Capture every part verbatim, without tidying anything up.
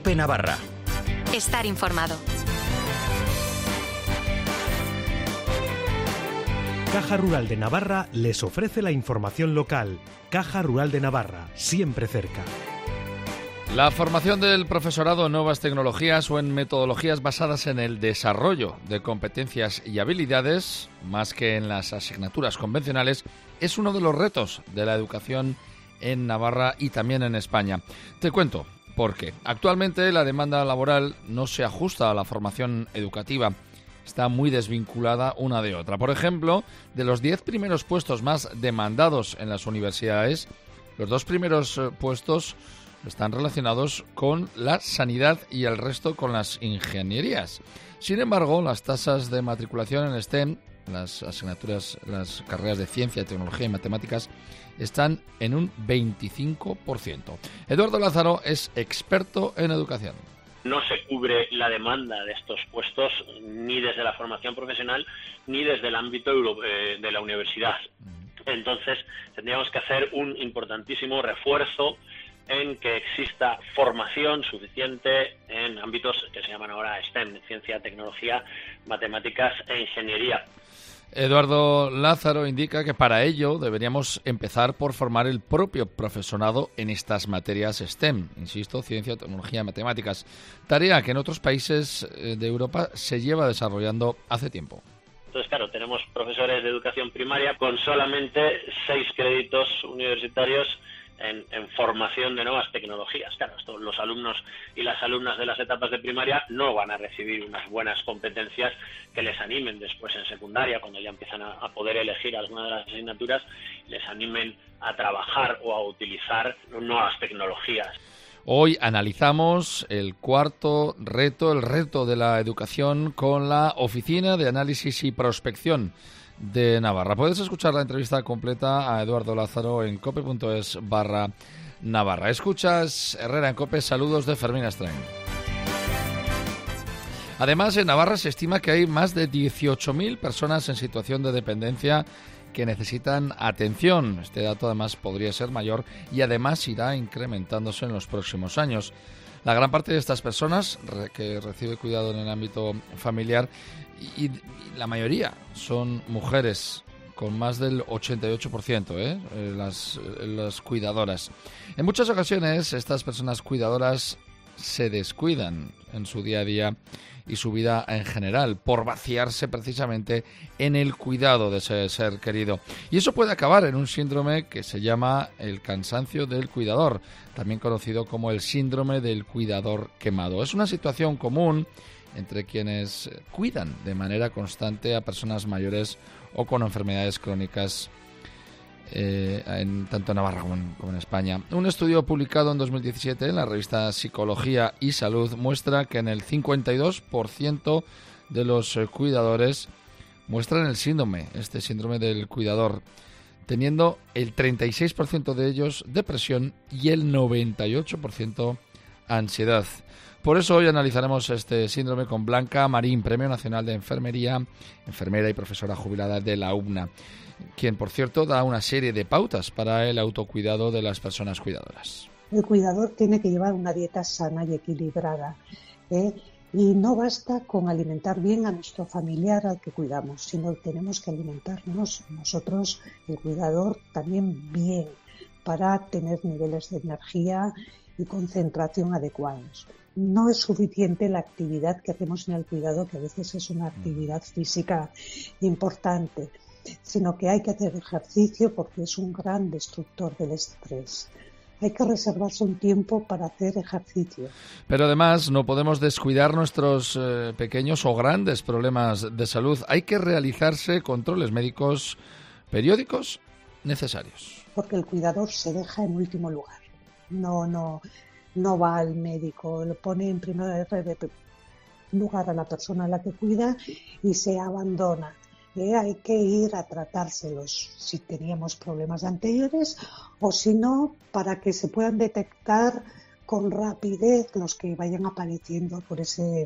COPE Navarra. Estar informado. Caja Rural de Navarra les ofrece la información local. Caja Rural de Navarra, siempre cerca. La formación del profesorado en nuevas tecnologías o en metodologías basadas en el desarrollo de competencias y habilidades, más que en las asignaturas convencionales, es uno de los retos de la educación en Navarra y también en España. Te cuento por qué. Actualmente la demanda laboral no se ajusta a la formación educativa. Está muy desvinculada una de otra. Por ejemplo, de los diez primeros puestos más demandados en las universidades, los dos primeros eh, puestos están relacionados con la sanidad y el resto con las ingenierías. Sin embargo, las tasas de matriculación en STEM, las asignaturas, las carreras de ciencia, tecnología y matemáticas, están en un veinticinco por ciento. Eduardo Lázaro es experto en educación. No se cubre la demanda de estos puestos ni desde la formación profesional ni desde el ámbito de la universidad. Entonces, tendríamos que hacer un importantísimo refuerzo en que exista formación suficiente en ámbitos que se llaman ahora STEM, ciencia, tecnología, matemáticas e ingeniería. Eduardo Lázaro indica que para ello deberíamos empezar por formar el propio profesorado en estas materias STEM, insisto, ciencia, tecnología, matemáticas, tarea que en otros países de Europa se lleva desarrollando hace tiempo. Entonces, claro, tenemos profesores de educación primaria con solamente seis créditos universitarios En, en formación de nuevas tecnologías. Claro, esto, los alumnos y las alumnas de las etapas de primaria no van a recibir unas buenas competencias que les animen después en secundaria, cuando ya empiezan a, a poder elegir alguna de las asignaturas, les animen a trabajar o a utilizar nuevas tecnologías. Hoy analizamos el cuarto reto, el reto de la educación con la Oficina de Análisis y Prospección de Navarra. Puedes escuchar la entrevista completa a Eduardo Lázaro en cope.es barra Navarra. Escuchas Herrera en Cope. Saludos de Fermín Astrain. Además, en Navarra se estima que hay más de dieciocho mil personas en situación de dependencia que necesitan atención. Este dato además podría ser mayor y además irá incrementándose en los próximos años. La gran parte de estas personas que recibe cuidado en el ámbito familiar y, y la mayoría son mujeres, con más del ochenta y ocho por ciento, ¿eh? las, las cuidadoras. En muchas ocasiones estas personas cuidadoras se descuidan en su día a día y su vida en general por vaciarse precisamente en el cuidado de ese ser querido. Y eso puede acabar en un síndrome que se llama el cansancio del cuidador, también conocido como el síndrome del cuidador quemado. Es una situación común entre quienes cuidan de manera constante a personas mayores o con enfermedades crónicas, eh, en, tanto en Navarra como en, como en España. Un estudio publicado en dos mil diecisiete en la revista Psicología y Salud muestra que en el cincuenta y dos por ciento de los cuidadores muestran el síndrome, este síndrome del cuidador, teniendo el treinta y seis por ciento de ellos depresión y el noventa y ocho por ciento ansiedad. Por eso hoy analizaremos este síndrome con Blanca Marín, Premio Nacional de Enfermería, enfermera y profesora jubilada de la U B N A, quien, por cierto, da una serie de pautas para el autocuidado de las personas cuidadoras. El cuidador tiene que llevar una dieta sana y equilibrada, ¿eh? Y no basta con alimentar bien a nuestro familiar al que cuidamos, sino tenemos que alimentarnos nosotros, el cuidador, también bien, para tener niveles de energía y concentración adecuados. No es suficiente la actividad que hacemos en el cuidado, que a veces es una actividad física importante, sino que hay que hacer ejercicio porque es un gran destructor del estrés. Hay que reservarse un tiempo para hacer ejercicio. Pero además no podemos descuidar nuestros eh, pequeños o grandes problemas de salud. Hay que realizarse controles médicos periódicos necesarios. Porque el cuidador se deja en último lugar. No, no, no va al médico, lo pone en primer lugar a la persona a la que cuida y se abandona. Eh, hay que ir a tratárselos si teníamos problemas anteriores o si no, para que se puedan detectar con rapidez los que vayan apareciendo por ese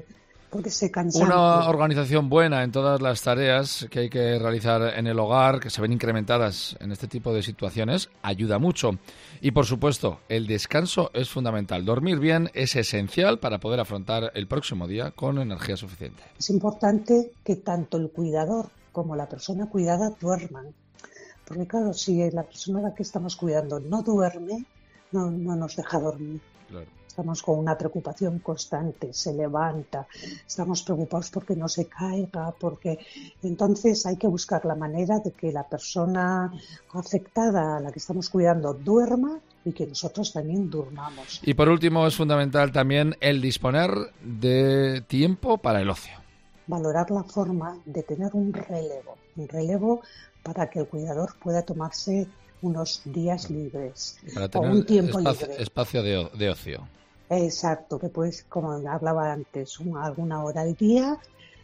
porque se cansan. Una organización buena en todas las tareas que hay que realizar en el hogar, que se ven incrementadas en este tipo de situaciones, ayuda mucho. Y, por supuesto, el descanso es fundamental. Dormir bien es esencial para poder afrontar el próximo día con energía suficiente. Es importante que tanto el cuidador como la persona cuidada duerman. Porque, claro, si la persona a la que estamos cuidando no duerme, no, no nos deja dormir. Claro. Estamos con una preocupación constante, se levanta, estamos preocupados porque no se caiga, porque entonces hay que buscar la manera de que la persona afectada a la que estamos cuidando duerma y que nosotros también durmamos. Y por último, es fundamental también el disponer de tiempo para el ocio. Valorar la forma de tener un relevo, un relevo para que el cuidador pueda tomarse unos días libres para tener o un tiempo espacio, libre. espacio de, de ocio. Exacto, que pues, como hablaba antes, un, alguna hora al día,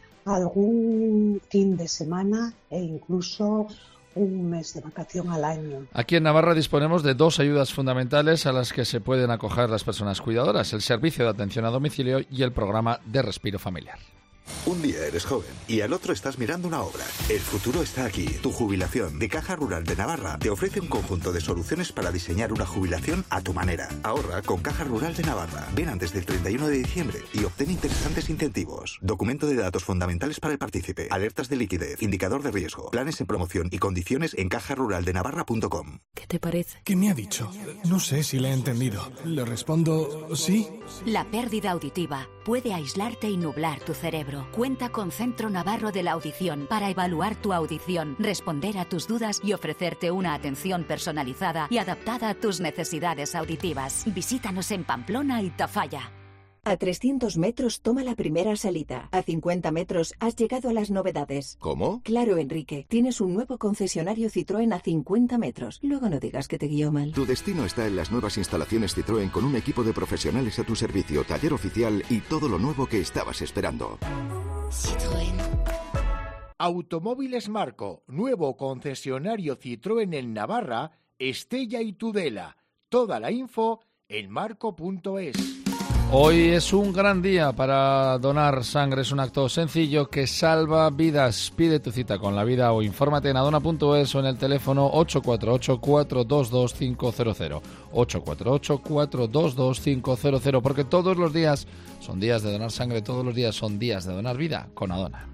algún fin de semana e incluso un mes de vacación al año. Aquí en Navarra disponemos de dos ayudas fundamentales a las que se pueden acoger las personas cuidadoras: el servicio de atención a domicilio y el programa de respiro familiar. Un día eres joven y al otro estás mirando una obra. El futuro está aquí. Tu jubilación de Caja Rural de Navarra te ofrece un conjunto de soluciones para diseñar una jubilación a tu manera. Ahorra con Caja Rural de Navarra. Ven antes del treinta y uno de diciembre y obtén interesantes incentivos. Documento de datos fundamentales para el partícipe. Alertas de liquidez. Indicador de riesgo. Planes en promoción y condiciones en caja rural de navarra punto com. ¿Qué te parece? ¿Qué me ha dicho? No sé si le he entendido. Le respondo sí. La pérdida auditiva puede aislarte y nublar tu cerebro. Cuenta con Centro Navarro de la Audición para evaluar tu audición, responder a tus dudas y ofrecerte una atención personalizada y adaptada a tus necesidades auditivas. Visítanos en Pamplona y Tafalla. A trescientos metros toma la primera salida. A cincuenta metros has llegado a las novedades. ¿Cómo? Claro, Enrique. Tienes un nuevo concesionario Citroën a cincuenta metros. Luego no digas que te guió mal. Tu destino está en las nuevas instalaciones Citroën con un equipo de profesionales a tu servicio, taller oficial y todo lo nuevo que estabas esperando. Citroën. Automóviles Marco, nuevo concesionario Citroën en Navarra, Estella y Tudela. Toda la info en marco punto es. Hoy es un gran día para donar sangre. Es un acto sencillo que salva vidas. Pide tu cita con la vida o infórmate en adona punto es o en el teléfono ocho cuatro ocho, cuatro dos dos cinco cero cero. ocho cuatro ocho, cuatro dos dos cinco cero cero. Porque todos los días son días de donar sangre, todos los días son días de donar vida con Adona.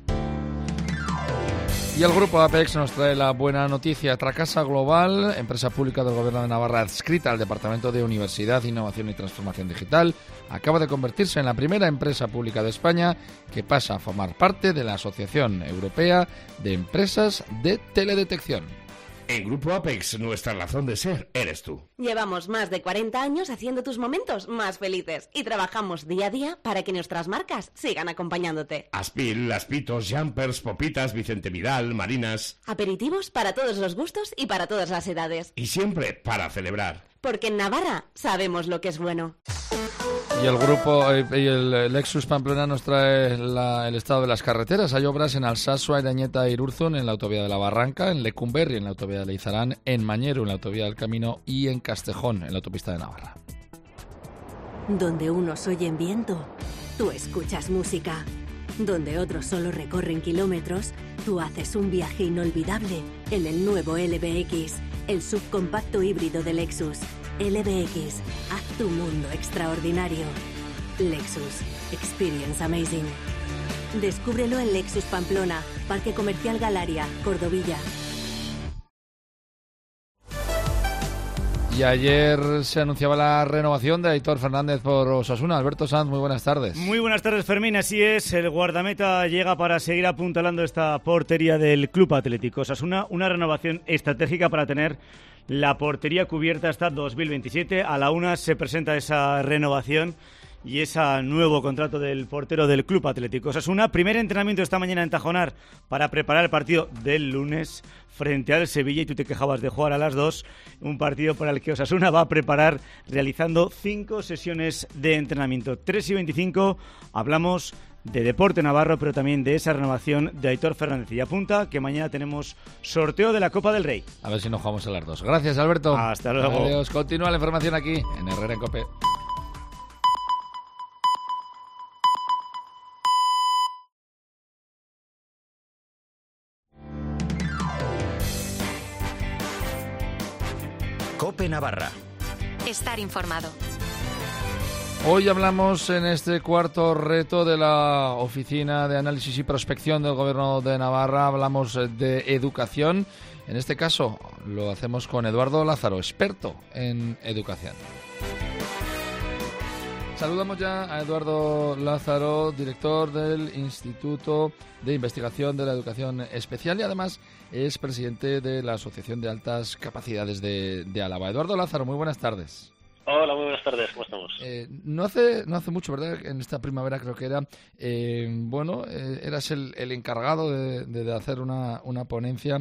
Y el Grupo Apex nos trae la buena noticia. Tracasa Global, empresa pública del Gobierno de Navarra adscrita al Departamento de Universidad, Innovación y Transformación Digital, acaba de convertirse en la primera empresa pública de España que pasa a formar parte de la Asociación Europea de Empresas de Teledetección. En Grupo Apex, nuestra razón de ser eres tú. Llevamos más de cuarenta años haciendo tus momentos más felices y trabajamos día a día para que nuestras marcas sigan acompañándote. Aspil, Laspitos, Jumpers, Popitas, Vicente Vidal, Marinas. Aperitivos para todos los gustos y para todas las edades. Y siempre para celebrar. Porque en Navarra sabemos lo que es bueno. Y el grupo y el Lexus Pamplona nos trae la, el estado de las carreteras. Hay obras en Alsasua, Arañeta e Irurzun, en la autovía de la Barranca, en Lecumberri, en la autovía de Leizarán, en Mañero, en la autovía del Camino y en Castejón, en la autopista de Navarra. Donde unos oyen viento, tú escuchas música. Donde otros solo recorren kilómetros, tú haces un viaje inolvidable en el nuevo L B X, el subcompacto híbrido de Lexus. L B X, haz tu mundo extraordinario. Lexus, experience amazing. Descúbrelo en Lexus Pamplona, Parque Comercial Galaria, Cordovilla. Y ayer se anunciaba la renovación de Aitor Fernández por Osasuna. Alberto Sanz, muy buenas tardes. Muy buenas tardes, Fermín. Así es, el guardameta llega para seguir apuntalando esta portería del Club Atlético Osasuna. Una renovación estratégica para tener la portería cubierta hasta dos mil veintisiete. A la una se presenta esa renovación y ese nuevo contrato del portero del Club Atlético Osasuna. Primer entrenamiento esta mañana en Tajonar para preparar el partido del lunes frente al Sevilla, y tú te quejabas de jugar a las dos, un partido para el que Osasuna va a preparar realizando cinco sesiones de entrenamiento. tres y veinticinco hablamos de deporte navarro, pero también de esa renovación de Aitor Fernández. Y apunta que mañana tenemos sorteo de la Copa del Rey. A ver si nos jugamos a las dos. Gracias, Alberto. Hasta luego. Adiós. Continúa la información aquí en Herrera en COPE. COPE Navarra. Estar informado. Hoy hablamos en este cuarto reto de la Oficina de Análisis y Prospección del Gobierno de Navarra. Hablamos de educación. En este caso lo hacemos con Eduardo Lázaro, experto en educación. Saludamos ya a Eduardo Lázaro, director del Instituto de Investigación de la Educación Especial y además es presidente de la Asociación de Altas Capacidades de, de Álava. Eduardo Lázaro, muy buenas tardes. Hola, muy buenas tardes, ¿cómo estamos? Eh, no hace no hace mucho, ¿verdad? En esta primavera creo que era, eh, bueno, eh, eras el, el encargado de, de, de hacer una, una ponencia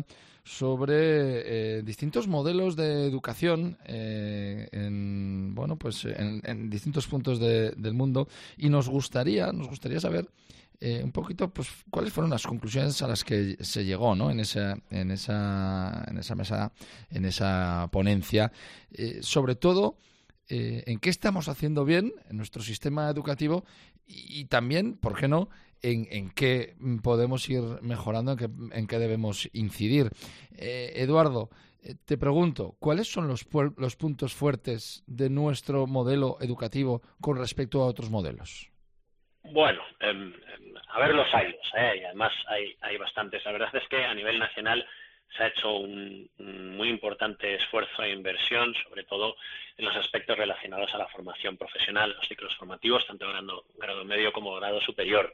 sobre eh, distintos modelos de educación eh, en bueno pues en, en distintos puntos de, del mundo y nos gustaría nos gustaría saber eh, un poquito pues cuáles fueron las conclusiones a las que se llegó, ¿no? en esa en esa en esa mesa, en esa ponencia, eh, sobre todo eh, en qué estamos haciendo bien en nuestro sistema educativo y, y también, ¿por qué no?, En, en qué podemos ir mejorando, en qué, en qué debemos incidir. Eh, Eduardo, eh, te pregunto, ¿cuáles son los, los puntos fuertes de nuestro modelo educativo con respecto a otros modelos? Bueno, eh, a ver, los hay, ¿eh? Y además hay, hay bastantes. La verdad es que a nivel nacional se ha hecho un, un muy importante esfuerzo e inversión, sobre todo en los aspectos relacionados a la formación profesional, los ciclos formativos, tanto grado, grado medio como grado superior.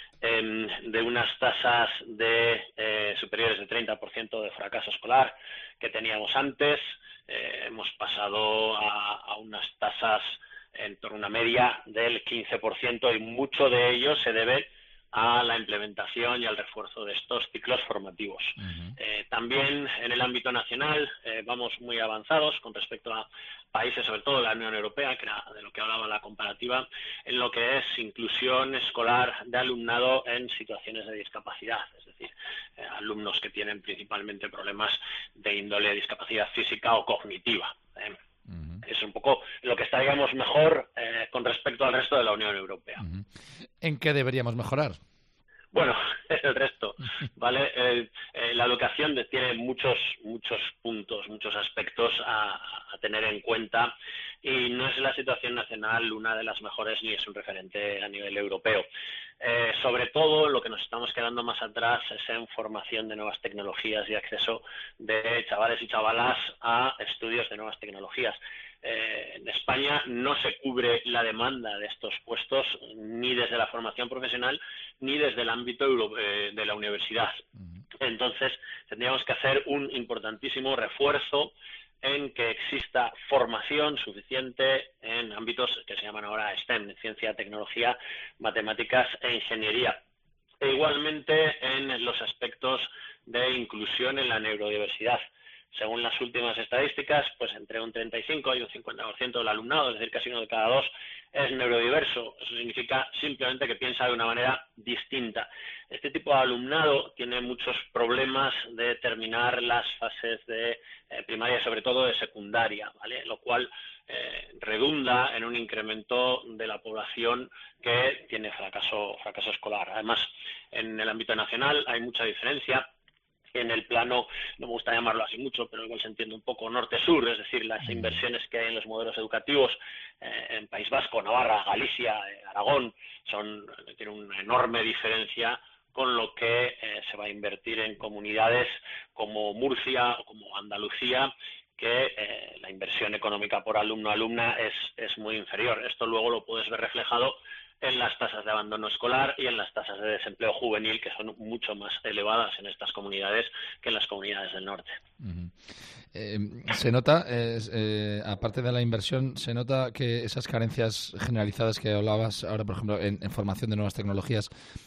Eh, de unas tasas de eh, superiores del treinta por ciento de fracaso escolar que teníamos antes, eh, hemos pasado a, a unas tasas en torno a una media del quince por ciento y mucho de ello se debe a la implementación y al refuerzo de estos ciclos formativos. Uh-huh. Eh, también en el ámbito nacional eh, vamos muy avanzados con respecto a países, sobre todo de la Unión Europea, que era de lo que hablaba la comparativa, en lo que es inclusión escolar de alumnado en situaciones de discapacidad, es decir, eh, alumnos que tienen principalmente problemas de índole discapacidad física o cognitiva. Eh. Uh-huh. Es un poco lo que estaríamos mejor eh, con respecto al resto de la Unión Europea. Uh-huh. ¿En qué deberíamos mejorar? Bueno, el resto, ¿vale? Eh, eh, la educación tiene muchos muchos puntos, muchos aspectos a, a tener en cuenta y no es la situación nacional una de las mejores ni es un referente a nivel europeo. Eh, sobre todo lo que nos estamos quedando más atrás es en formación de nuevas tecnologías y acceso de chavales y chavalas a estudios de nuevas tecnologías. Eh, en España no se cubre la demanda de estos puestos ni desde la formación profesional ni desde el ámbito euro, eh, de la universidad. Entonces tendríamos que hacer un importantísimo refuerzo en que exista formación suficiente en ámbitos que se llaman ahora STEM, ciencia, tecnología, matemáticas e ingeniería. E igualmente en los aspectos de inclusión en la neurodiversidad. Según las últimas estadísticas, pues entre un treinta y cinco y un cincuenta por ciento del alumnado, es decir, casi uno de cada dos, es neurodiverso. Eso significa simplemente que piensa de una manera distinta. Este tipo de alumnado tiene muchos problemas de terminar las fases de eh, primaria, sobre todo de secundaria, ¿vale? Lo cual eh, redunda en un incremento de la población que tiene fracaso, fracaso escolar. Además, en el ámbito nacional hay mucha diferencia. En el plano, no me gusta llamarlo así mucho, pero igual se entiende un poco norte-sur, es decir, las inversiones que hay en los modelos educativos eh, en País Vasco, Navarra, Galicia, eh, Aragón, son tienen una enorme diferencia con lo que eh, se va a invertir en comunidades como Murcia o como Andalucía, que eh, la inversión económica por alumno-alumna es, es muy inferior. Esto luego lo puedes ver reflejado en las tasas de abandono escolar y en las tasas de desempleo juvenil, que son mucho más elevadas en estas comunidades que en las comunidades del norte. Uh-huh. Eh, se nota, eh, eh, aparte de la inversión, se nota que esas carencias generalizadas que hablabas ahora, por ejemplo, en, en formación de nuevas tecnologías,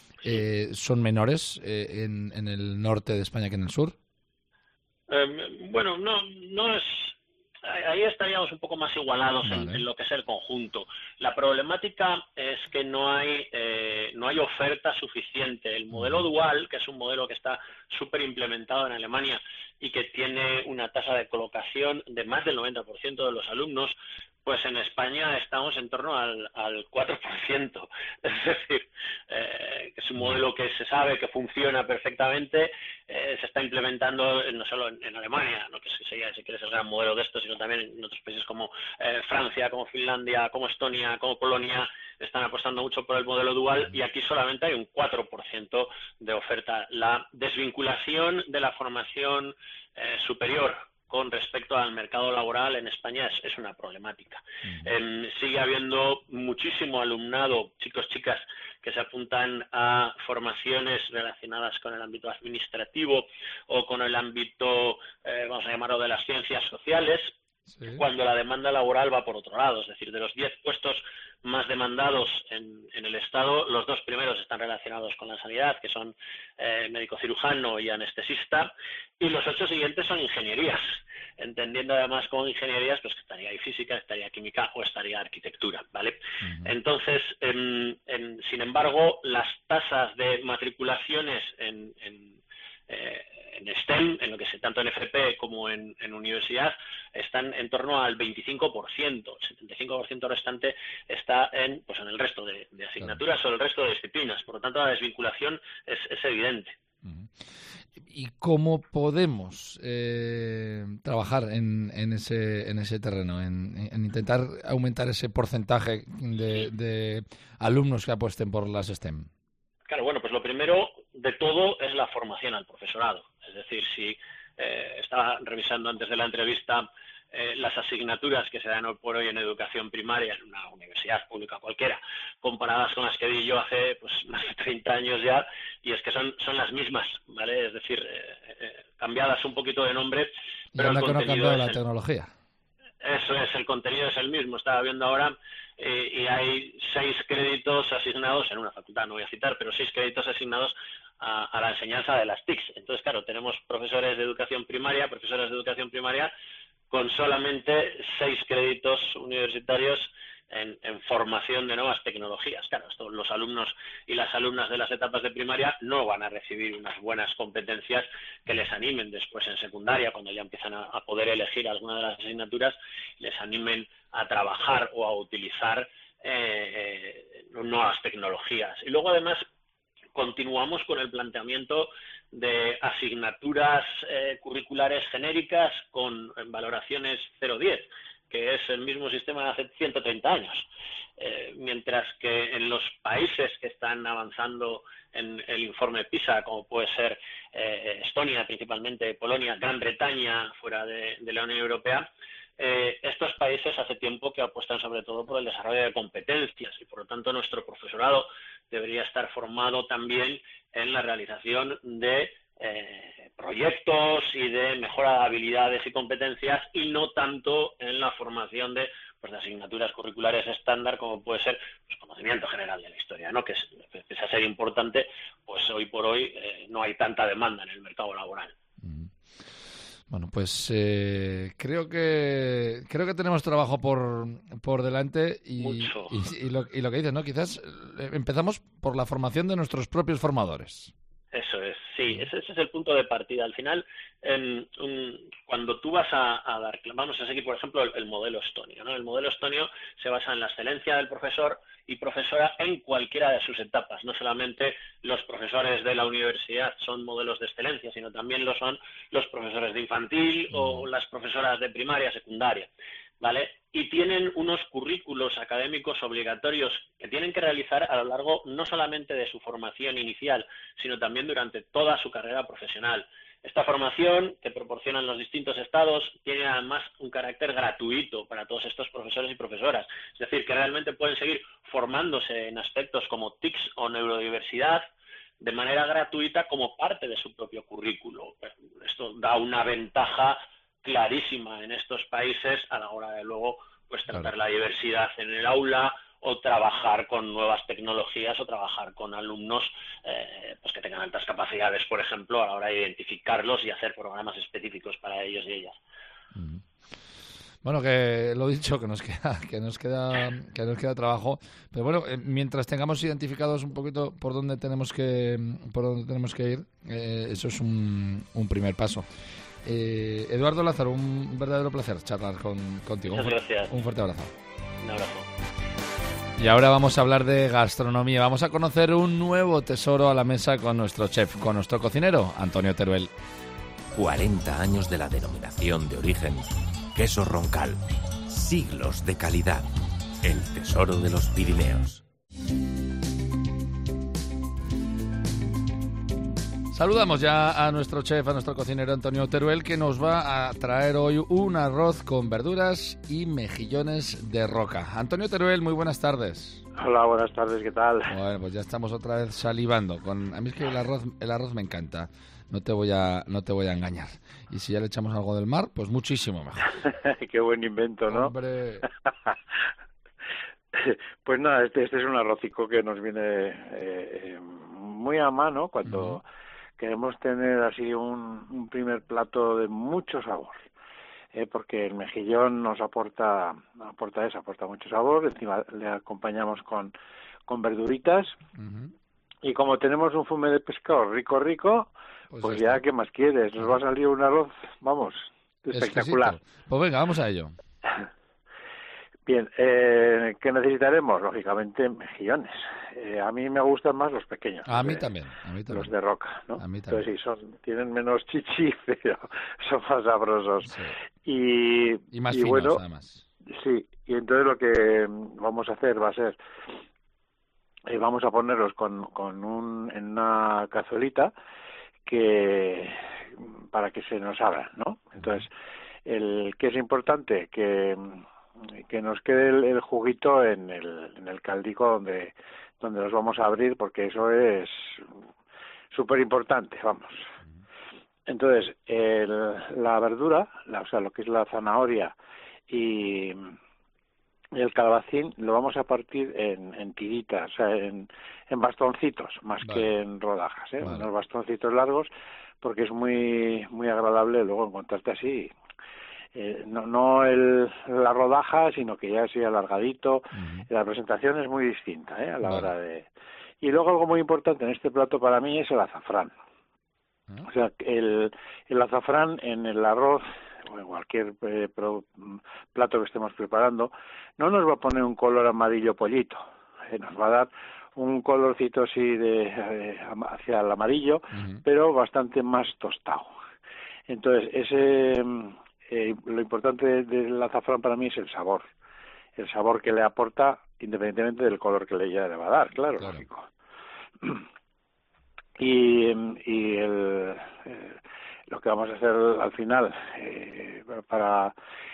eh, son menores eh, en, en el norte de España que en el sur. Eh, bueno, no, no es... Ahí estaríamos un poco más igualados vale. en, en lo que es el conjunto. La problemática es que no hay eh, no hay oferta suficiente. El modelo dual, que es un modelo que está súper implementado en Alemania y que tiene una tasa de colocación de más del noventa por ciento de los alumnos, Pues en España estamos en torno al, al cuatro por ciento. Es decir, eh, es un modelo que se sabe que funciona perfectamente, eh, se está implementando no solo en, en Alemania, no que sería, si quieres, el gran modelo de esto, sino también en otros países como eh, Francia, como Finlandia, como Estonia, como Polonia, están apostando mucho por el modelo dual y aquí solamente hay un cuatro por ciento de oferta. La desvinculación de la formación eh, superior con respecto al mercado laboral en España es, es una problemática. Uh-huh. Eh, sigue habiendo muchísimo alumnado, chicos, chicas, que se apuntan a formaciones relacionadas con el ámbito administrativo o con el ámbito, eh, vamos a llamarlo, de las ciencias sociales, sí, cuando la demanda laboral va por otro lado. Es decir, de los diez puestos más demandados en, en el Estado, los dos primeros están relacionados con la sanidad, que son eh, médico cirujano y anestesista, y los ocho siguientes son ingenierías, entendiendo además como ingenierías pues que estaría ahí física, estaría química o estaría arquitectura, ¿vale? Uh-huh. Entonces, en, en, sin embargo, las tasas de matriculaciones en, en eh, en STEM, en lo que se tanto en F P como en, en universidad, están en torno al veinticinco por ciento. El setenta y cinco por ciento restante está en, pues, en el resto de, de asignaturas, claro, o el resto de disciplinas. Por lo tanto, la desvinculación es, es evidente. Uh-huh. ¿Y cómo podemos eh, trabajar en, en, ese, en ese terreno, en, en intentar aumentar ese porcentaje de, de alumnos que apuesten por las STEM? Claro, bueno, pues lo primero de todo es la formación al profesorado. Es decir, si eh, estaba revisando antes de la entrevista eh, las asignaturas que se dan hoy por hoy en educación primaria en una universidad pública cualquiera, comparadas con las que di yo hace pues más de treinta años ya, y es que son, son las mismas, ¿vale? Es decir, eh, eh, cambiadas un poquito de nombre, pero el contenido es la el... tecnología. Eso es, el contenido es el mismo. Estaba viendo ahora eh, y hay seis créditos asignados en una facultad, no voy a citar, pero seis créditos asignados a, a la enseñanza de las T I Cs. Entonces, claro, tenemos profesores de educación primaria, profesoras de educación primaria, con solamente seis créditos universitarios en, en formación de nuevas tecnologías. Claro, esto, los alumnos y las alumnas de las etapas de primaria no van a recibir unas buenas competencias que les animen después en secundaria, cuando ya empiezan a, a poder elegir alguna de las asignaturas, les animen a trabajar o a utilizar eh, eh, nuevas tecnologías. Y luego, además, continuamos con el planteamiento de asignaturas eh, curriculares genéricas con valoraciones cero diez, que es el mismo sistema de hace ciento treinta años. Eh, mientras que en los países que están avanzando en el informe PISA, como puede ser eh, Estonia, principalmente Polonia, Gran Bretaña, fuera de, de la Unión Europea, eh, estos países hace tiempo que apuestan sobre todo por el desarrollo de competencias y, por lo tanto, nuestro profesorado debería estar formado también en la realización de eh, proyectos y de mejora de habilidades y competencias, y no tanto en la formación de, pues, de asignaturas curriculares estándar, como puede ser pues, conocimiento general de la historia, ¿no? Que es, pese a ser importante, pues hoy por hoy eh, no hay tanta demanda en el mercado laboral. Bueno, pues eh, creo que creo que tenemos trabajo por, por delante y, Mucho. y, y, lo, y lo que dices, ¿no? Quizás empezamos por la formación de nuestros propios formadores. Eso es, sí, ese, ese es el punto de partida. Al final, en, un, cuando tú vas a, a dar, vamos a seguir, por ejemplo, el, el modelo estonio, ¿no? El modelo estonio se basa en la excelencia del profesor y profesora en cualquiera de sus etapas. No solamente los profesores de la universidad son modelos de excelencia, sino también lo son los profesores de infantil o las profesoras de primaria, secundaria, ¿vale? Y tienen unos currículos académicos obligatorios que tienen que realizar a lo largo no solamente de su formación inicial, sino también durante toda su carrera profesional. Esta formación que proporcionan los distintos estados tiene además un carácter gratuito para todos estos profesores y profesoras. Es decir, que realmente pueden seguir formándose en aspectos como T I C S o neurodiversidad de manera gratuita como parte de su propio currículo. Esto da una ventaja clarísima en estos países a la hora de luego pues tratar claro. la diversidad en el aula o trabajar con nuevas tecnologías o trabajar con alumnos eh, pues que tengan altas capacidades, por ejemplo, a la hora de identificarlos y hacer programas específicos para ellos y ellas. Mm. Bueno, que lo dicho, que nos queda, que nos queda, que nos queda trabajo, pero bueno, eh, mientras tengamos identificados un poquito por dónde tenemos que, por dónde tenemos que ir, eh, eso es un, un primer paso. Eh, Eduardo Lázaro, un verdadero placer charlar con, contigo. Muchas gracias. Un fuerte abrazo. Un abrazo. Y ahora vamos a hablar de gastronomía. Vamos a conocer un nuevo tesoro a la mesa con nuestro chef, con nuestro cocinero, Antonio Teruel. cuarenta años de la denominación de origen Queso Roncal. Siglos de calidad. El tesoro de los Pirineos. Saludamos ya a nuestro chef, a nuestro cocinero Antonio Teruel, que nos va a traer hoy un arroz con verduras y mejillones de roca. Antonio Teruel, muy buenas tardes. Hola, buenas tardes, ¿qué tal? Bueno, pues ya estamos otra vez salivando. Con... A mí es que el arroz, el arroz me encanta. No te voy a, no te voy a engañar. Y si ya le echamos algo del mar, pues muchísimo mejor. Qué buen invento, ¿no? Hombre. Pues nada, este, este es un arrocico que nos viene eh, muy a mano cuando... Uh-huh. Queremos tener así un, un primer plato de mucho sabor, eh, porque el mejillón nos aporta aporta eso, aporta mucho sabor. Encima le acompañamos con, con verduritas. Uh-huh. Y como tenemos un fume de pescado rico, rico, pues, pues ya, ¿qué más quieres? Nos va a salir un arroz, vamos, espectacular. Exquisito. Pues venga, vamos a ello. Bien, eh, ¿qué necesitaremos? Lógicamente, mejillones. Eh, a mí me gustan más los pequeños. A mí de, también, a mí también. Los de roca, ¿no? A mí también. Entonces sí, son, tienen menos chichi, pero son más sabrosos. Sí. Y, y más y finos, bueno, además. Sí, y entonces lo que vamos a hacer va a ser, eh, vamos a ponerlos con, con un, en una cazuelita que para que se nos abran, ¿no? Entonces, el que es importante que que nos quede el, el juguito en el, en el caldico donde donde los vamos a abrir, porque eso es súper importante, vamos. Entonces, el, la verdura, la, o sea, lo que es la zanahoria y, y el calabacín, lo vamos a partir en, en tiritas, o sea, en, en bastoncitos, más vale. que en rodajas, ¿eh? Vale. Unos bastoncitos largos, porque es muy muy agradable luego encontrarte así. Eh, no no el, la rodaja, sino que ya así alargadito. Uh-huh. La presentación es muy distinta, ¿eh? A la vale. hora de... Y luego algo muy importante en este plato para mí es el azafrán. Uh-huh. O sea, el, el azafrán en el arroz o en cualquier eh, pro, plato que estemos preparando no nos va a poner un color amarillo pollito. Eh, nos va a dar un colorcito así de eh, hacia el amarillo, uh-huh. pero bastante más tostado. Entonces, ese... Eh, lo importante del azafrán para mí es el sabor, el sabor que le aporta independientemente del color que le, ya le va a dar, claro, claro. lógico. Y, y el, eh, lo que vamos a hacer al final, eh, para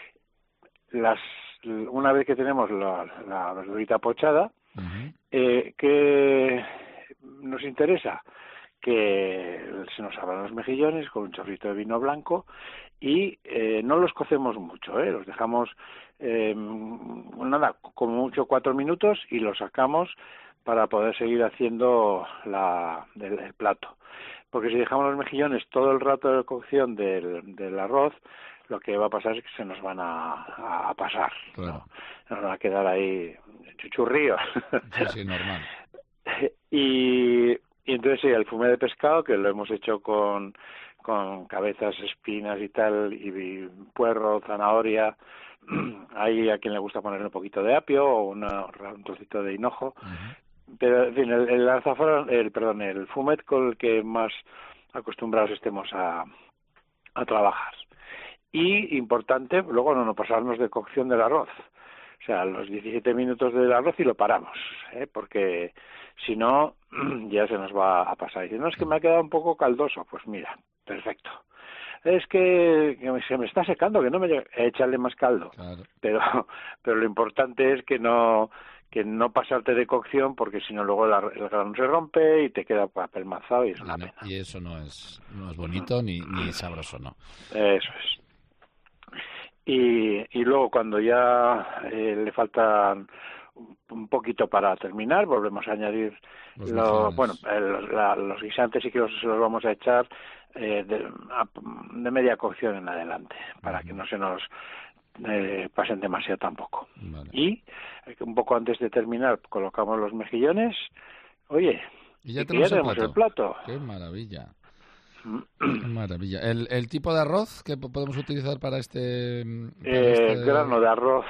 las una vez que tenemos la, la verdurita pochada, uh-huh. eh, ¿qué nos interesa? Que se nos abran los mejillones con un chorrito de vino blanco y eh, no los cocemos mucho, ¿eh? Los dejamos, eh, nada, como mucho cuatro minutos y los sacamos para poder seguir haciendo la, el, el plato. Porque si dejamos los mejillones todo el rato de cocción del, del arroz, lo que va a pasar es que se nos van a, a pasar, claro. ¿no? Nos van a quedar ahí chuchurríos. Sí, sí, normal. y... Y entonces sí, el fumé de pescado, que lo hemos hecho con, con cabezas, espinas y tal, y, y puerro, zanahoria. Hay a quien le gusta ponerle un poquito de apio o una, un trocito de hinojo. Uh-huh. Pero, en fin, el, el azafrán, el, perdón, el fumet con el que más acostumbrados estemos a, a trabajar. Y, importante, luego no, no pasarnos de cocción del arroz. O sea, los diecisiete minutos del arroz y lo paramos, ¿eh? Porque si no, ya se nos va a pasar. Y dice, no, es que me ha quedado un poco caldoso. Pues mira, perfecto. Es que, que se me está secando, que no me llega. Échale más caldo. Claro. Pero pero lo importante es que no que no pasarte de cocción, porque si no luego la, el grano se rompe y te queda apelmazado y es una no, pena. Y eso no es, no es bonito ni, ni sabroso, ¿no? Eso es. Y, y luego cuando ya eh, le faltan un poquito para terminar, volvemos a añadir los, lo, bueno, el, la, los guisantes y que los, los vamos a echar eh, de, a, de media cocción en adelante, para uh-huh. que no se nos eh, pasen demasiado tampoco. Vale. Y un poco antes de terminar colocamos los mejillones. Oye, y ya y tenemos, ya tenemos el, el plato. ¡Qué maravilla! Maravilla. ¿El, el tipo de arroz que podemos utilizar para este...? Para eh, este... Grano de arroz,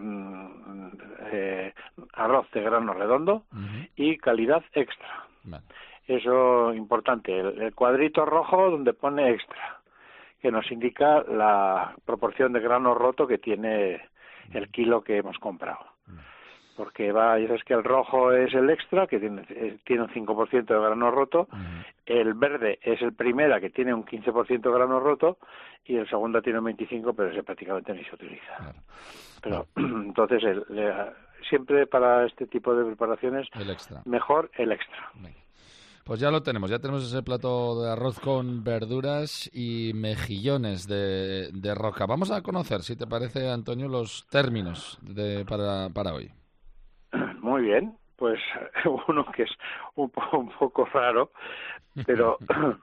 eh, arroz de grano redondo uh-huh. y calidad extra. Vale. Eso importante. El, el cuadrito rojo donde pone extra, que nos indica la proporción de grano roto que tiene el kilo que hemos comprado. Porque va, ya sabes que el rojo es el extra, que tiene, tiene un cinco por ciento de grano roto, uh-huh. el verde es el primera, que tiene un quince por ciento de grano roto, y el segundo tiene un veinticinco por ciento, pero ese prácticamente ni se utiliza. Claro. Pero claro. Entonces, el, el, siempre para este tipo de preparaciones, el extra. Mejor el extra. Venga. Pues ya lo tenemos, ya tenemos ese plato de arroz con verduras y mejillones de, de roca. Vamos a conocer, si te parece, Antonio, los términos de, para, para hoy. Muy bien, pues uno que es un, po- un poco raro, pero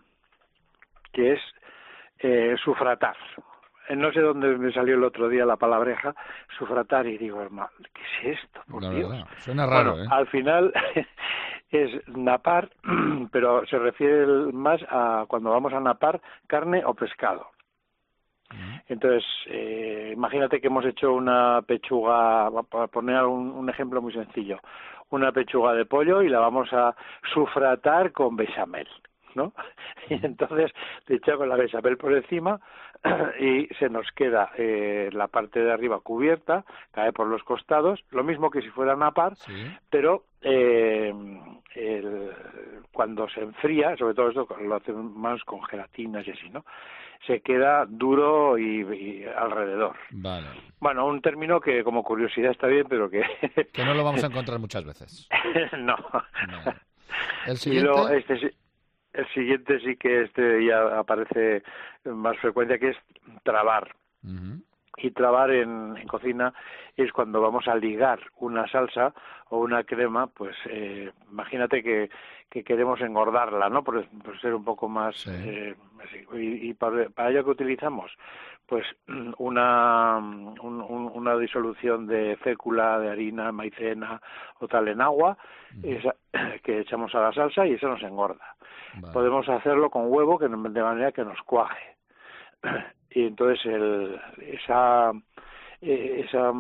que es eh, sufratar. No sé dónde me salió el otro día la palabreja, sufratar, y digo, hermano, ¿qué es esto? Por la Dios. Verdad, suena raro, bueno, ¿eh? Al final es napar, pero se refiere más a cuando vamos a napar carne o pescado. Entonces, eh, imagínate que hemos hecho una pechuga, para poner un, un ejemplo muy sencillo, una pechuga de pollo y la vamos a sufratar con bechamel, ¿no? Y entonces le echamos la bechamel por encima y se nos queda eh, la parte de arriba cubierta, cae por los costados, lo mismo que si fuera napar, sí. pero eh, el, cuando se enfría, sobre todo esto lo hacemos más con gelatinas y así, ¿no? Se queda duro y, y alrededor. Vale. Bueno, un término que como curiosidad está bien, pero que... que no lo vamos a encontrar muchas veces. No. Vale. ¿El siguiente? Y luego, este, el siguiente sí que este ya aparece más frecuente, que es trabar. Uh-huh. Y trabar en, en cocina es cuando vamos a ligar una salsa o una crema, pues eh, imagínate que, que queremos engordarla, ¿no? Por, por ser un poco más... Sí. Eh, y, y para, para ello que utilizamos, pues una, un, un, una disolución de fécula, de harina, maicena o tal en agua, uh-huh. esa, que echamos a la salsa y eso nos engorda. Vale. Podemos hacerlo con huevo, que de manera que nos cuaje. Y entonces el, esa, esa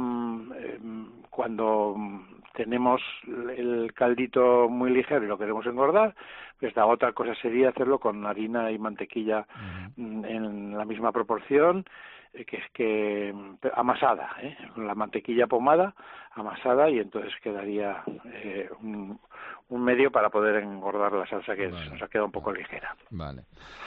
cuando tenemos el caldito muy ligero y lo queremos engordar, pues la otra cosa sería hacerlo con harina y mantequilla uh-huh. en la misma proporción, que es que amasada, ¿eh? Con la mantequilla pomada, amasada, y entonces quedaría eh, un, un medio para poder engordar la salsa, que vale. nos ha quedado un poco ligera. Vale.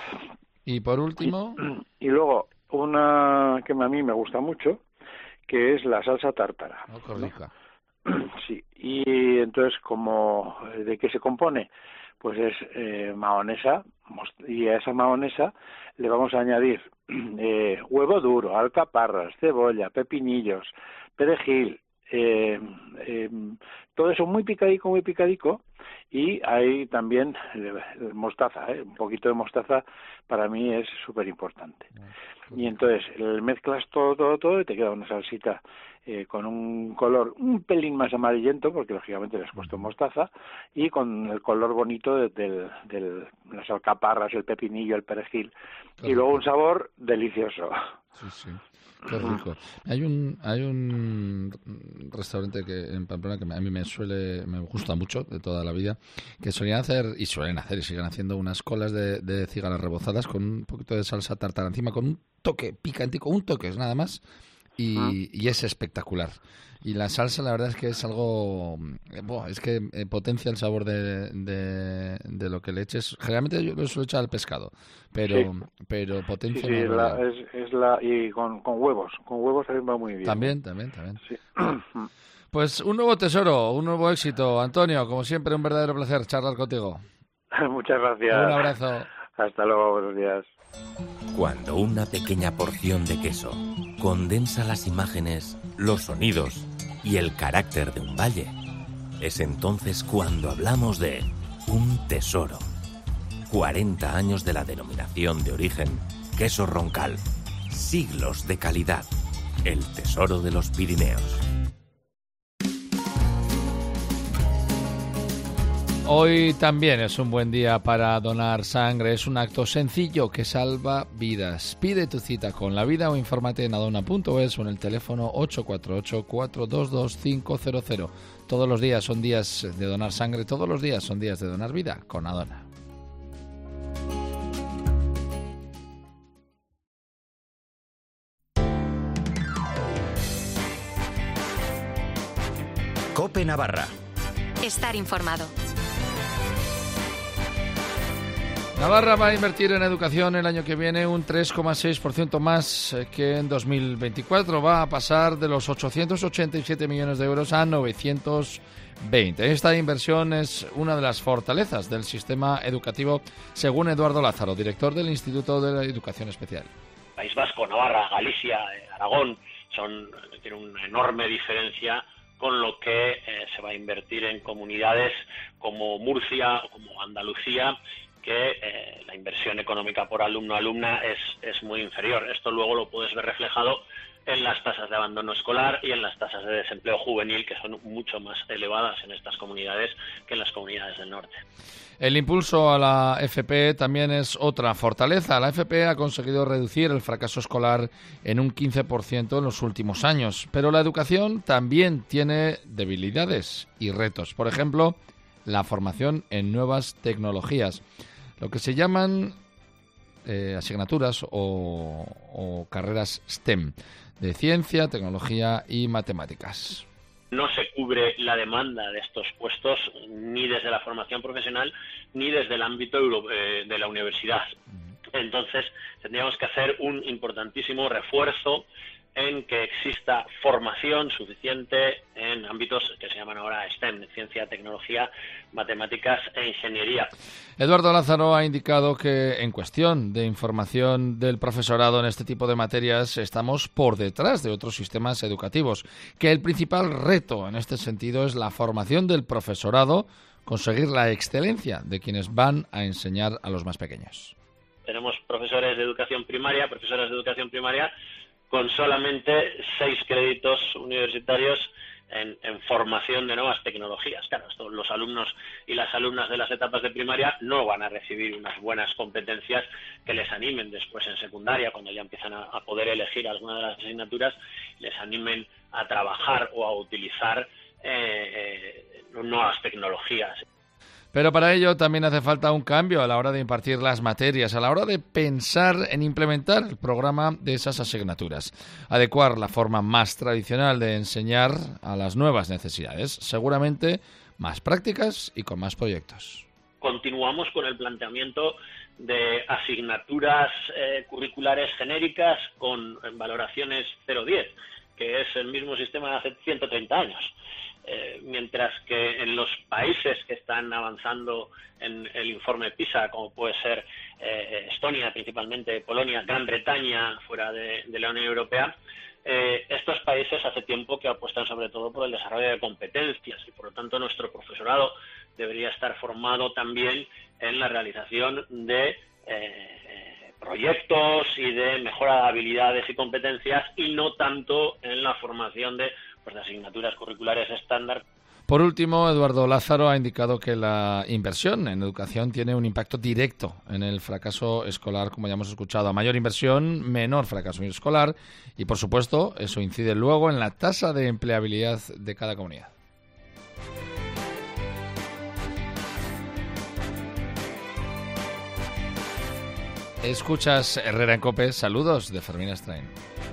Y por último... Y, y luego, una que a mí me gusta mucho, que es la salsa tártara. Oh, qué rica. ¿No? Sí, y entonces, como ¿de qué se compone? Pues es eh, mahonesa, y a esa mahonesa le vamos a añadir eh, huevo duro, alcaparras, cebolla, pepinillos, perejil, eh, eh, todo eso muy picadico, muy picadico, y hay también eh, mostaza, ¿eh? Un poquito de mostaza para mí es súper importante. Y entonces el mezclas todo, todo, todo y te queda una salsita eh, con un color un pelín más amarillento, porque lógicamente le has puesto mostaza, y con el color bonito de, de, de, de las alcaparras, el pepinillo, el perejil, claro, y luego un sabor delicioso. Sí, sí. Qué rico. Hay un hay un restaurante que en Pamplona que a mí me suele me gusta mucho de toda la vida, que solían hacer y suelen hacer y siguen haciendo unas colas de, de cígaras rebozadas con un poquito de salsa tártara encima, con un toque picantico, un toque es nada más, y, ah. y es espectacular. Y la salsa, la verdad es que es algo... Buah, es que eh, potencia el sabor de, de, de lo que le eches. Generalmente yo lo suelo echar al pescado, pero sí. pero potencia... Sí, sí, la, es, es la... Y con, con huevos. Con huevos también va muy bien. También, también, también. Sí. Pues un nuevo tesoro, un nuevo éxito. Antonio, como siempre, un verdadero placer charlar contigo. Muchas gracias. Un abrazo. Hasta luego, buenos días. Cuando una pequeña porción de queso condensa las imágenes, los sonidos y el carácter de un valle, es entonces cuando hablamos de un tesoro. cuarenta años de la denominación de origen Queso Roncal. Siglos de calidad. El tesoro de los Pirineos. Hoy también es un buen día para donar sangre. Es un acto sencillo que salva vidas. Pide tu cita con La Vida o infórmate en adona punto es o en el teléfono ocho cuatro ocho, cuatro dos dos, cinco cero cero. Todos los días son días de donar sangre, todos los días son días de donar vida con Adona. COPE Navarra. Estar informado. Navarra va a invertir en educación el año que viene un tres coma seis por ciento más que en dos mil veinticuatro. Va a pasar de los ochocientos ochenta y siete millones de euros a novecientos veinte. Esta inversión es una de las fortalezas del sistema educativo, según Eduardo Lázaro, director del Instituto de la Educación Especial. País Vasco, Navarra, Galicia, Aragón, son, tiene una enorme diferencia con lo que eh, se va a invertir en comunidades como Murcia o como Andalucía, que eh, la inversión económica por alumno alumna es, es muy inferior. Esto luego lo puedes ver reflejado en las tasas de abandono escolar y en las tasas de desempleo juvenil, que son mucho más elevadas en estas comunidades que en las comunidades del norte. El impulso a la F P también es otra fortaleza. La F P ha conseguido reducir el fracaso escolar en un quince por ciento en los últimos años, pero la educación también tiene debilidades y retos. Por ejemplo, la formación en nuevas tecnologías, lo que se llaman eh, asignaturas o, o carreras STEM, de ciencia, tecnología y matemáticas. No se cubre la demanda de estos puestos ni desde la formación profesional ni desde el ámbito eh, de la universidad. Entonces, tendríamos que hacer un importantísimo refuerzo en que exista formación suficiente en ámbitos que se llaman ahora STEM, ciencia, tecnología, matemáticas e ingeniería. Eduardo Lázaro ha indicado que en cuestión de información del profesorado en este tipo de materias estamos por detrás de otros sistemas educativos, que el principal reto en este sentido es la formación del profesorado, conseguir la excelencia de quienes van a enseñar a los más pequeños. Tenemos profesores de educación primaria, profesoras de educación primaria, con solamente seis créditos universitarios en, en formación de nuevas tecnologías. Claro, esto, los alumnos y las alumnas de las etapas de primaria no van a recibir unas buenas competencias que les animen después en secundaria, cuando ya empiezan a, a poder elegir alguna de las asignaturas, les animen a trabajar o a utilizar eh, eh, nuevas tecnologías. Pero para ello también hace falta un cambio a la hora de impartir las materias, a la hora de pensar en implementar el programa de esas asignaturas, adecuar la forma más tradicional de enseñar a las nuevas necesidades, seguramente más prácticas y con más proyectos. Continuamos con el planteamiento de asignaturas eh, curriculares genéricas con valoraciones cero diez, que es el mismo sistema de hace ciento treinta años. Eh, mientras que en los países que están avanzando en el informe PISA, como puede ser eh, Estonia, principalmente Polonia, Gran Bretaña, fuera de, de la Unión Europea, eh, estos países hace tiempo que apuestan sobre todo por el desarrollo de competencias y por lo tanto nuestro profesorado debería estar formado también en la realización de eh, proyectos y de mejora de habilidades y competencias y no tanto en la formación de pues de asignaturas curriculares estándar. Por último, Eduardo Lázaro ha indicado que la inversión en educación tiene un impacto directo en el fracaso escolar, como ya hemos escuchado. A mayor inversión, menor fracaso escolar y, por supuesto, eso incide luego en la tasa de empleabilidad de cada comunidad. Escuchas Herrera en COPE. Saludos de Fermín Estrain.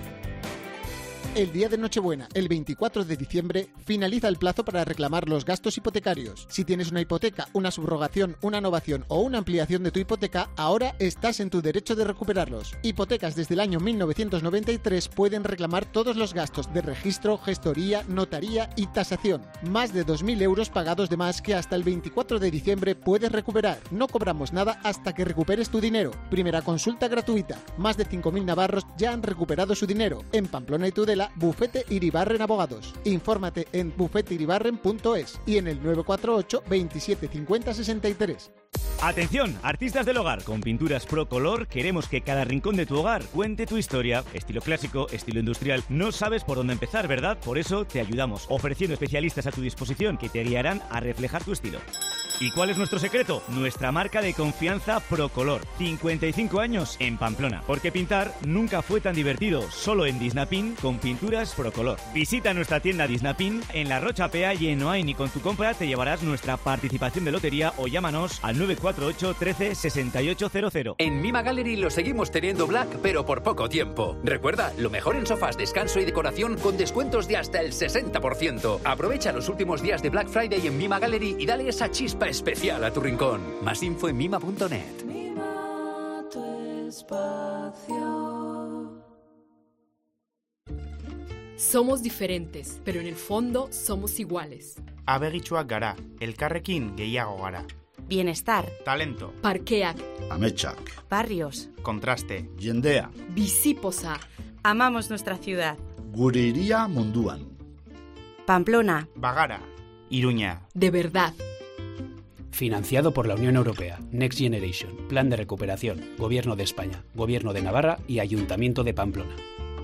El día de Nochebuena, el veinticuatro de diciembre, finaliza el plazo para reclamar los gastos hipotecarios. Si tienes una hipoteca, una subrogación, una novación o una ampliación de tu hipoteca, ahora estás en tu derecho de recuperarlos. Hipotecas desde el año mil novecientos noventa y tres pueden reclamar todos los gastos de registro, gestoría, notaría y tasación. Más de dos mil euros pagados de más que hasta el veinticuatro de diciembre puedes recuperar. No cobramos nada hasta que recuperes tu dinero. Primera consulta gratuita. Más de cinco mil navarros ya han recuperado su dinero. En Pamplona y Tudela, Bufete Iribarren Abogados. Infórmate en bufete iribarren punto es y en el nueve cuatro ocho, veintisiete cincuenta, sesenta y tres. Atención, artistas del hogar, con Pinturas Pro Color queremos que cada rincón de tu hogar cuente tu historia. Estilo clásico, estilo industrial. No sabes por dónde empezar, ¿verdad? Por eso te ayudamos, ofreciendo especialistas a tu disposición que te guiarán a reflejar tu estilo. ¿Y cuál es nuestro secreto? Nuestra marca de confianza Procolor. cincuenta y cinco años en Pamplona. Porque pintar nunca fue tan divertido. Solo en Disnapin con pinturas Procolor. Visita nuestra tienda Disnapin en La Rocha Pea y en Oain, y con tu compra te llevarás nuestra participación de lotería o llámanos al nueve cuatro ocho trece sesenta y ocho cero cero. En Mima Gallery lo seguimos teniendo black, pero por poco tiempo. Recuerda, lo mejor en sofás, descanso y decoración con descuentos de hasta el sesenta por ciento. Aprovecha los últimos días de Black Friday en Mima Gallery y dale esa chispa especial a tu rincón. Más info en mima punto net. Mima tu espacio. Somos diferentes, pero en el fondo somos iguales. Abegitxuak gara, elkarrekin gehiago gara. Bienestar. Talento. Parkeak. Ametsak. Barrios. Contraste. Jendea. Bizipoza. Amamos nuestra ciudad. Gure iria munduan. Pamplona. Bagara. Iruña. De verdad. Financiado por la Unión Europea, Next Generation, Plan de Recuperación, Gobierno de España, Gobierno de Navarra y Ayuntamiento de Pamplona.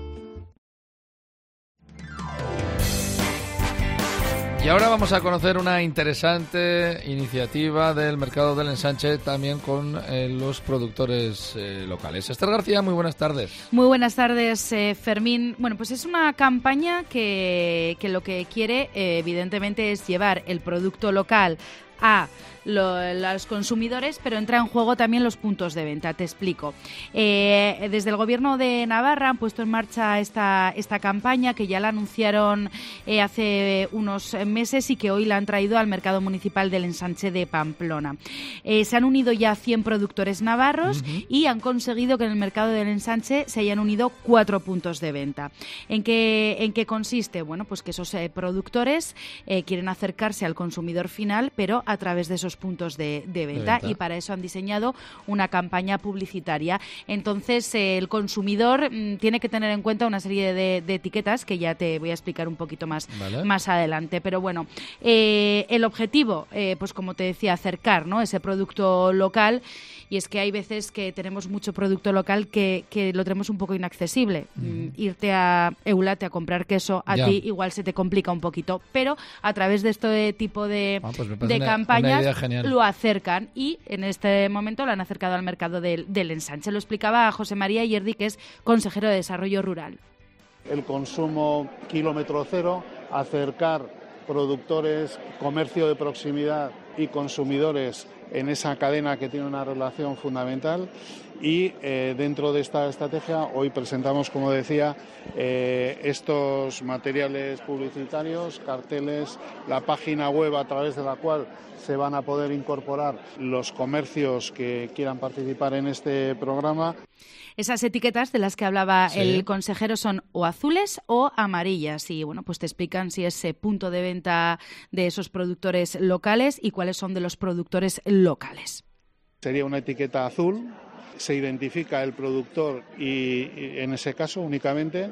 Y ahora vamos a conocer una interesante iniciativa del mercado del ensanche, también con eh, los productores eh, locales. Esther García, muy buenas tardes. Muy buenas tardes, eh, Fermín. Bueno, pues es una campaña que, que lo que quiere, eh, evidentemente, es llevar el producto local a lo, los consumidores, pero entra en juego también los puntos de venta. Te explico. Eh, desde el Gobierno de Navarra han puesto en marcha esta, esta campaña que ya la anunciaron eh, hace unos meses y que hoy la han traído al mercado municipal del ensanche de Pamplona. Eh, se han unido ya cien productores navarros uh-huh. y han conseguido que en el mercado del ensanche se hayan unido cuatro puntos de venta. ¿En qué, en qué consiste? Bueno, pues que esos eh, productores eh, quieren acercarse al consumidor final, pero a través de esos puntos de, de, venta, de venta, y para eso han diseñado una campaña publicitaria. Entonces, eh, el consumidor mm, tiene que tener en cuenta una serie de, de etiquetas que ya te voy a explicar un poquito más, ¿vale? más adelante. Pero bueno, eh, el objetivo, eh, pues como te decía, acercar, ¿no?, ese producto local. Y es que hay veces que tenemos mucho producto local que, que lo tenemos un poco inaccesible. Mm. Irte a Eulate a comprar queso a ya. ti igual se te complica un poquito, pero a través de este tipo de, ah, pues de una, campañas una lo acercan, y en este momento lo han acercado al mercado del, del ensanche. Lo explicaba José María Yerdi, que es consejero de Desarrollo Rural. El consumo kilómetro cero, acercar productores, comercio de proximidad y consumidores en esa cadena que tiene una relación fundamental, y eh, dentro de esta estrategia hoy presentamos, como decía, eh, estos materiales publicitarios, carteles, la página web a través de la cual se van a poder incorporar los comercios que quieran participar en este programa. Esas etiquetas de las que hablaba sí. el consejero son o azules o amarillas, y bueno, pues te explican si es punto de venta de esos productores locales y cuáles son de los productores locales. Sería una etiqueta azul, se identifica el productor y, y en ese caso únicamente,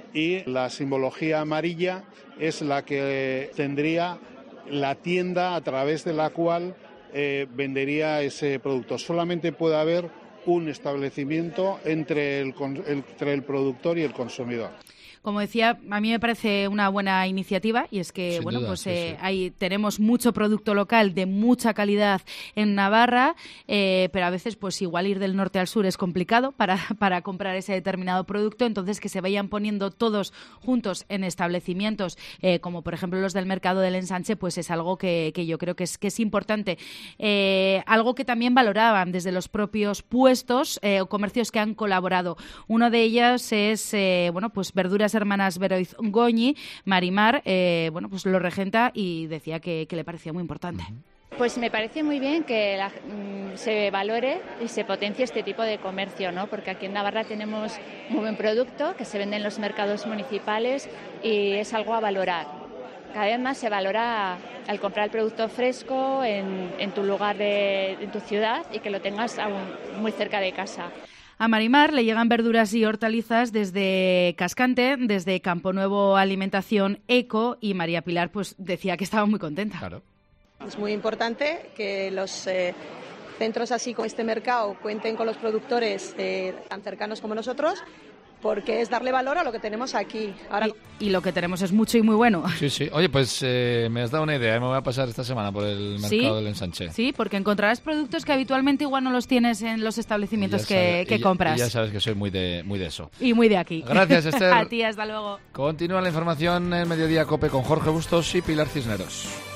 y la simbología amarilla es la que tendría la tienda a través de la cual eh, vendería ese producto. Solamente puede haber un establecimiento entre el, entre el productor y el consumidor. Como decía, a mí me parece una buena iniciativa, y es que Sin bueno, duda, pues sí, eh, sí. Ahí tenemos mucho producto local de mucha calidad en Navarra, eh, pero a veces pues igual ir del norte al sur es complicado para, para comprar ese determinado producto. Entonces, que se vayan poniendo todos juntos en establecimientos, eh, como por ejemplo los del mercado del ensanche, pues es algo que, que yo creo que es, que es importante. Eh, algo que también valoraban desde los propios puestos eh, o comercios que han colaborado. Uno de ellos es eh, bueno, pues Verduras Hermanas Beroiz Goñi. Marimar, eh, bueno, pues lo regenta y decía que, que le parecía muy importante. Pues me parece muy bien que la, mm, se valore y se potencie este tipo de comercio, ¿no? Porque aquí en Navarra tenemos muy buen producto que se vende en los mercados municipales y es algo a valorar. Cada vez más se valora al comprar el producto fresco en, en tu lugar, de, en tu ciudad, y que lo tengas aún muy cerca de casa. A Marimar le llegan verduras y hortalizas desde Cascante, desde Campo Nuevo Alimentación Eco, y María Pilar pues decía que estaba muy contenta. Claro. Es muy importante que los eh, centros así como este mercado cuenten con los productores eh, tan cercanos como nosotros, porque es darle valor a lo que tenemos aquí. Ahora... Y, y lo que tenemos es mucho y muy bueno. Sí, sí. Oye, pues eh, me has dado una idea. Me voy a pasar esta semana por el mercado ¿Sí? del Ensanche. Sí, porque encontrarás productos que habitualmente igual no los tienes en los establecimientos que, sabes, que y, compras. Y ya sabes que soy muy de, muy de eso. Y muy de aquí. Gracias, Esther. A ti, hasta luego. Continúa la información en Mediodía Cope con Jorge Bustos y Pilar Cisneros.